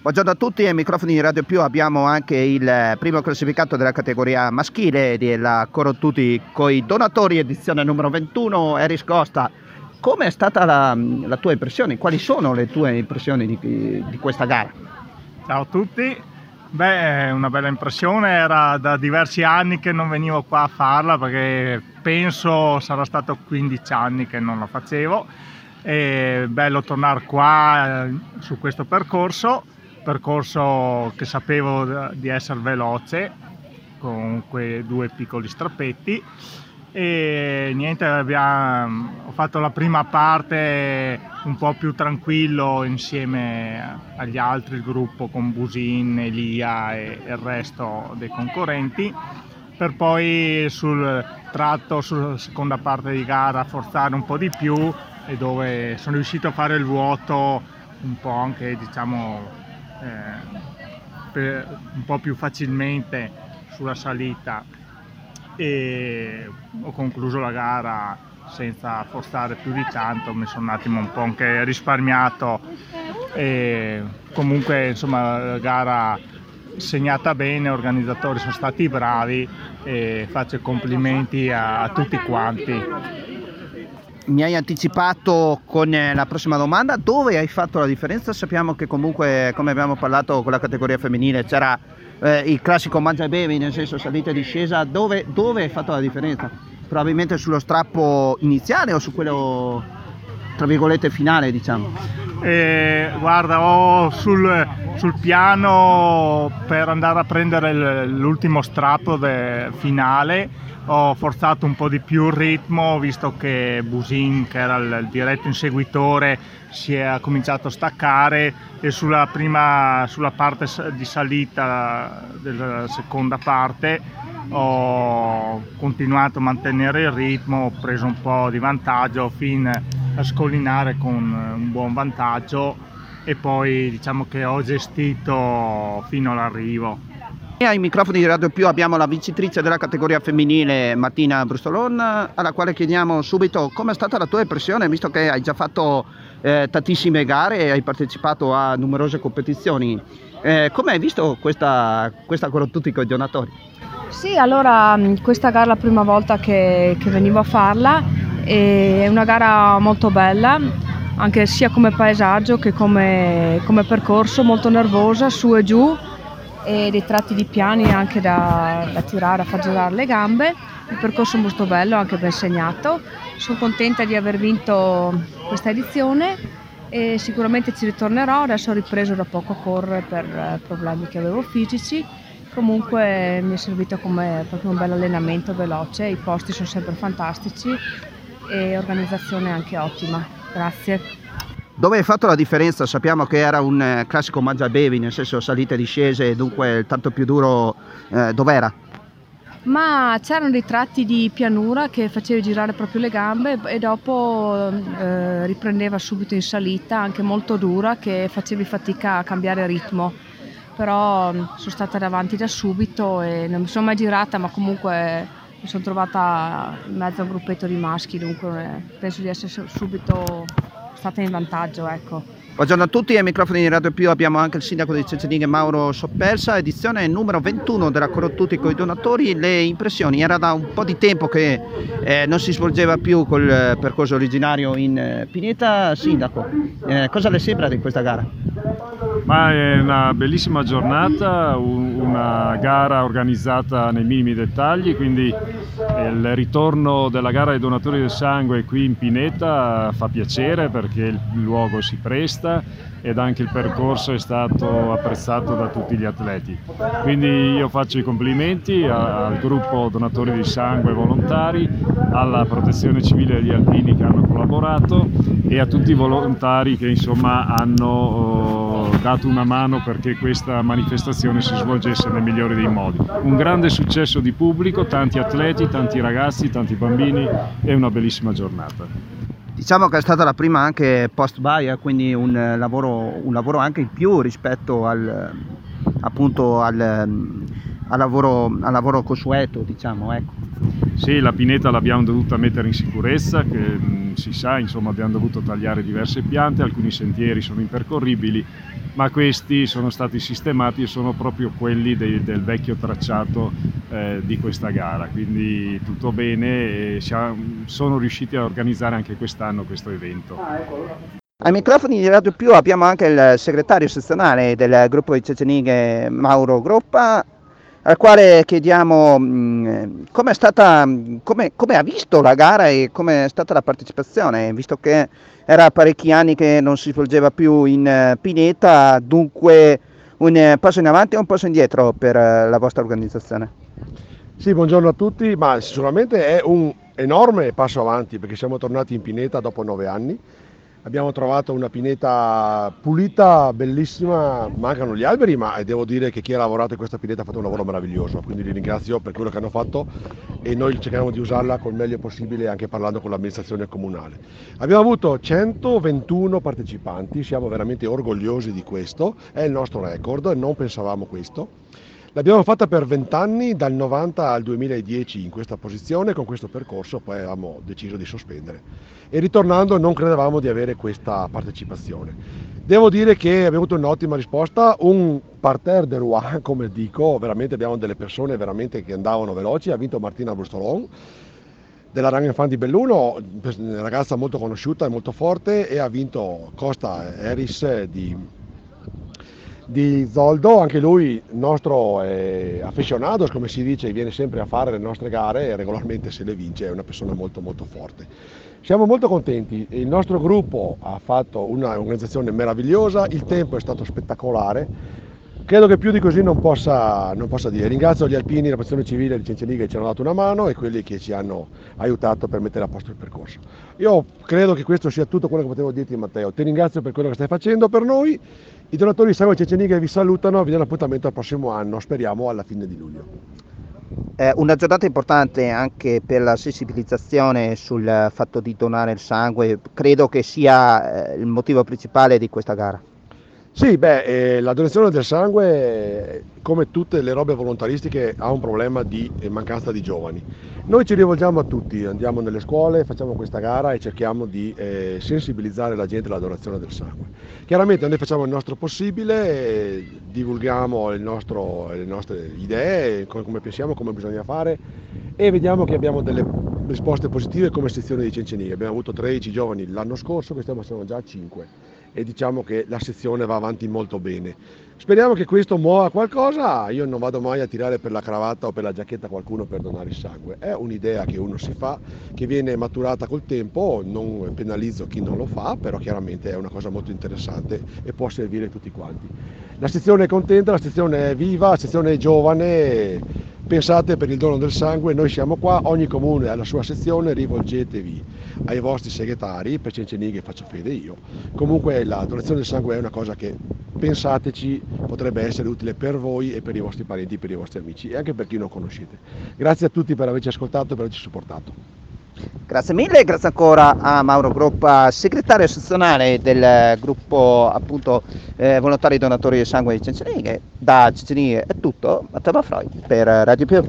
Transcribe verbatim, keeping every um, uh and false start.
Buongiorno a tutti, ai microfoni di Radio Più abbiamo anche il primo classificato della categoria maschile della Coro Tutti coi donatori, edizione numero ventuno, Eris Costa. Come è stata la, la tua impressione? Quali sono le tue impressioni di, di questa gara? Ciao a tutti, beh, una bella impressione, era da diversi anni che non venivo qua a farla perché penso sarà stato quindici anni che non la facevo. È bello tornare qua eh, su questo percorso. percorso che sapevo di essere veloce con quei due piccoli strappetti e niente, abbiamo, ho fatto la prima parte un po' più tranquillo insieme agli altri, il gruppo con Busin, Elia e il resto dei concorrenti, per poi sul tratto, sulla seconda parte di gara, forzare un po' di più e dove sono riuscito a fare il vuoto un po' anche, diciamo, Eh, per, un po' più facilmente sulla salita, e ho concluso la gara senza forzare più di tanto, mi sono un attimo un po' anche risparmiato e comunque insomma la gara segnata bene, gli organizzatori sono stati bravi e faccio i complimenti a, a tutti quanti. Mi hai anticipato con la prossima domanda: dove hai fatto la differenza? Sappiamo che comunque, come abbiamo parlato con la categoria femminile, c'era eh, il classico mangia e bevi, nel senso salita e discesa. Dove, dove hai fatto la differenza? Probabilmente sullo strappo iniziale o su quello, tra virgolette, finale, diciamo? Eh, guarda, ho sul, sul piano per andare a prendere l'ultimo strappo finale ho forzato un po' di più il ritmo, visto che Busin, che era il diretto inseguitore, si è cominciato a staccare, e sulla prima sulla parte di salita della seconda parte ho continuato a mantenere il ritmo, ho preso un po' di vantaggio fino a scollinare con un buon vantaggio e poi diciamo che ho gestito fino all'arrivo. Ai microfoni di Radio Più abbiamo la vincitrice della categoria femminile, Martina Brustolon, alla quale chiediamo subito come è stata la tua impressione, visto che hai già fatto eh, tantissime gare e hai partecipato a numerose competizioni. Eh, come hai visto questa, questa Coro Tutti con i donatori? Sì, allora questa gara è la prima volta che, che venivo a farla, e è una gara molto bella, anche sia come paesaggio che come, come percorso, molto nervosa, su e giù, e dei tratti di piani anche da, da tirare, a far girare le gambe. Il percorso è molto bello, anche ben segnato. Sono contenta di aver vinto questa edizione e sicuramente ci ritornerò. Adesso ho ripreso da poco a correre per problemi che avevo fisici. Comunque mi è servito come proprio un bel allenamento veloce, i posti sono sempre fantastici e organizzazione anche ottima. Grazie. Dove hai fatto la differenza? Sappiamo che era un eh, classico mangia e bevi, nel senso salite e discese, e dunque tanto più duro. Eh, dov'era? Ma c'erano dei tratti di pianura che facevi girare proprio le gambe e dopo eh, riprendeva subito in salita, anche molto dura, che facevi fatica a cambiare ritmo. Però sono stata davanti da subito e non mi sono mai girata, ma comunque mi sono trovata in mezzo a un gruppetto di maschi, dunque penso di essere subito stata in vantaggio, ecco. Buongiorno a tutti, ai microfoni di Radio Più abbiamo anche il sindaco di Cecedine, Mauro Soppersa, edizione numero ventuno della Coro Tutti con i donatori. Le impressioni? Era da un po' di tempo che eh, non si svolgeva più col eh, percorso originario in eh, Pineta. Sindaco, eh, cosa le sembra di questa gara? Ma è una bellissima giornata, una gara organizzata nei minimi dettagli, quindi il ritorno della gara dei donatori del sangue qui in Pineta fa piacere perché il luogo si presta ed anche il percorso è stato apprezzato da tutti gli atleti. Quindi io faccio i complimenti al gruppo donatori di sangue volontari, alla protezione civile degli alpini che hanno collaborato e a tutti i volontari che insomma hanno dato una mano perché questa manifestazione si svolgesse nel migliore dei modi. Un grande successo di pubblico, tanti atleti, tanti ragazzi, tanti bambini e una bellissima giornata. Diciamo che è stata la prima anche post baia, quindi un lavoro, un lavoro anche in più rispetto al, appunto al, al, lavoro, al lavoro consueto, diciamo, ecco. Sì, la pineta l'abbiamo dovuta mettere in sicurezza, che mh, si sa, insomma abbiamo dovuto tagliare diverse piante, alcuni sentieri sono impercorribili ma questi sono stati sistemati e sono proprio quelli dei, del vecchio tracciato eh, di questa gara, quindi tutto bene e siamo, sono riusciti a organizzare anche quest'anno questo evento. Ai microfoni di Radio Più abbiamo anche il segretario sezionale del gruppo di Ceccenighe, Mauro Groppa, al quale chiediamo mh, come è stata, come, come ha visto la gara e come è stata la partecipazione, visto che era parecchi anni che non si svolgeva più in uh, pineta, dunque un passo in avanti e un passo indietro per uh, la vostra organizzazione. Sì, buongiorno a tutti, ma sicuramente è un enorme passo avanti perché siamo tornati in pineta dopo nove anni. Abbiamo trovato una pineta pulita, bellissima, mancano gli alberi, ma devo dire che chi ha lavorato in questa pineta ha fatto un lavoro meraviglioso, quindi li ringrazio per quello che hanno fatto e noi cerchiamo di usarla col meglio possibile anche parlando con l'amministrazione comunale. Abbiamo avuto centoventuno partecipanti, siamo veramente orgogliosi di questo, è il nostro record, non pensavamo questo. L'abbiamo fatta per venti anni, dal novanta al duemiladieci in questa posizione, con questo percorso poi avevamo deciso di sospendere. E ritornando non credevamo di avere questa partecipazione. Devo dire che abbiamo avuto un'ottima risposta, un parterre de roi, come dico, veramente abbiamo delle persone veramente che andavano veloci, ha vinto Martina Brustolon, della Rangenfan di Belluno, una ragazza molto conosciuta e molto forte, e ha vinto Costa Eris di... di Zoldo, anche lui nostro eh, aficionados, come si dice, viene sempre a fare le nostre gare e regolarmente se le vince, è una persona molto molto forte. Siamo molto contenti, il nostro gruppo ha fatto un'organizzazione meravigliosa, il tempo è stato spettacolare, credo che più di così non possa, non possa dire. Ringrazio gli alpini, la protezione civile e il Ceccenighe che ci hanno dato una mano e quelli che ci hanno aiutato per mettere a posto il percorso. Io credo che questo sia tutto quello che potevo dirti, Matteo, ti ringrazio per quello che stai facendo per noi. I donatori di sangue Ceccenighe vi salutano, vi danno appuntamento al prossimo anno, speriamo alla fine di luglio. È una giornata importante anche per la sensibilizzazione sul fatto di donare il sangue, credo che sia eh, il motivo principale di questa gara. Sì, beh, eh, la donazione del sangue, come tutte le robe volontaristiche, ha un problema di eh, mancanza di giovani. Noi ci rivolgiamo a tutti, andiamo nelle scuole, facciamo questa gara e cerchiamo di eh, sensibilizzare la gente alla donazione del sangue. Chiaramente noi facciamo il nostro possibile, eh, divulghiamo il nostro, le nostre idee, come pensiamo, come bisogna fare e vediamo che abbiamo delle risposte positive come sezione di Ceccenighe. Abbiamo avuto tredici giovani l'anno scorso, quest'anno siamo già a cinque. E diciamo che la sezione va avanti molto bene. Speriamo che questo muova qualcosa, io non vado mai a tirare per la cravatta o per la giacchetta qualcuno per donare il sangue, è un'idea che uno si fa, che viene maturata col tempo, non penalizzo chi non lo fa, però chiaramente è una cosa molto interessante e può servire tutti quanti. La sezione è contenta, la sezione è viva, la sezione è giovane, pensate per il dono del sangue, noi siamo qua, ogni comune ha la sua sezione, rivolgetevi ai vostri segretari, per Ceccenighe faccio fede io. Comunque la donazione del sangue è una cosa che, pensateci, potrebbe essere utile per voi e per i vostri parenti, per i vostri amici e anche per chi non conoscete. Grazie a tutti per averci ascoltato e per averci supportato. Grazie mille, grazie ancora a Mauro Groppa, segretario sezionale del gruppo appunto eh, volontari donatori di sangue di Ceccenighe. Da Ceccenighe è tutto, Matteo Freud per Radio Più.